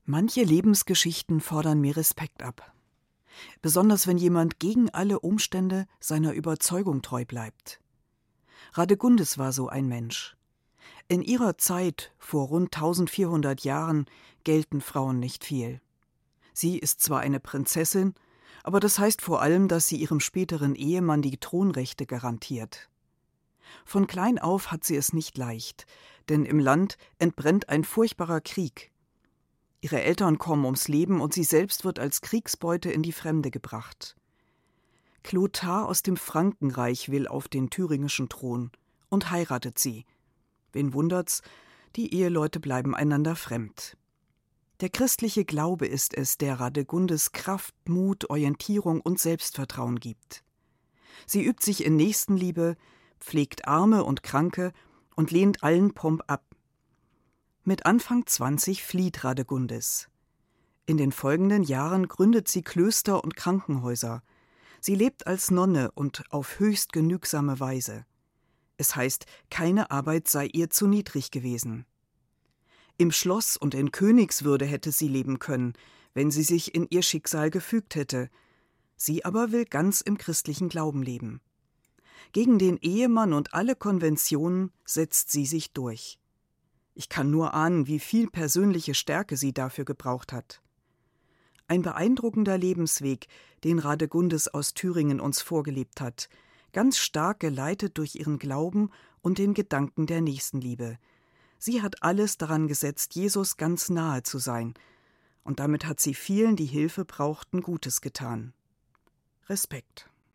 Manche Lebensgeschichten fordern mir Respekt ab. Besonders wenn jemand gegen alle Umstände seiner Überzeugung treu bleibt. Radegundis war so ein Mensch. In ihrer Zeit, vor rund 1400 Jahren, gelten Frauen nicht viel. Sie ist zwar eine Prinzessin, aber das heißt vor allem, dass sie ihrem späteren Ehemann die Thronrechte garantiert. Von klein auf hat sie es nicht leicht, denn im Land entbrennt ein furchtbarer Krieg. Ihre Eltern kommen ums Leben und sie selbst wird als Kriegsbeute in die Fremde gebracht. Clothar aus dem Frankenreich will auf den thüringischen Thron und heiratet sie. Wen wundert's, die Eheleute bleiben einander fremd. Der christliche Glaube ist es, der Radegundis Kraft, Mut, Orientierung und Selbstvertrauen gibt. Sie übt sich in Nächstenliebe, pflegt Arme und Kranke und lehnt allen Pomp ab. Mit Anfang 20 flieht Radegundis. In den folgenden Jahren gründet sie Klöster und Krankenhäuser. Sie lebt als Nonne und auf höchst genügsame Weise. Es heißt, keine Arbeit sei ihr zu niedrig gewesen. Im Schloss und in Königswürde hätte sie leben können, wenn sie sich in ihr Schicksal gefügt hätte. Sie aber will ganz im christlichen Glauben leben. Gegen den Ehemann und alle Konventionen setzt sie sich durch. Ich kann nur ahnen, wie viel persönliche Stärke sie dafür gebraucht hat. Ein beeindruckender Lebensweg, den Radegundis aus Thüringen uns vorgelebt hat, ganz stark geleitet durch ihren Glauben und den Gedanken der Nächstenliebe. Sie hat alles daran gesetzt, Jesus ganz nahe zu sein, und damit hat sie vielen, die Hilfe brauchten, Gutes getan. Respekt.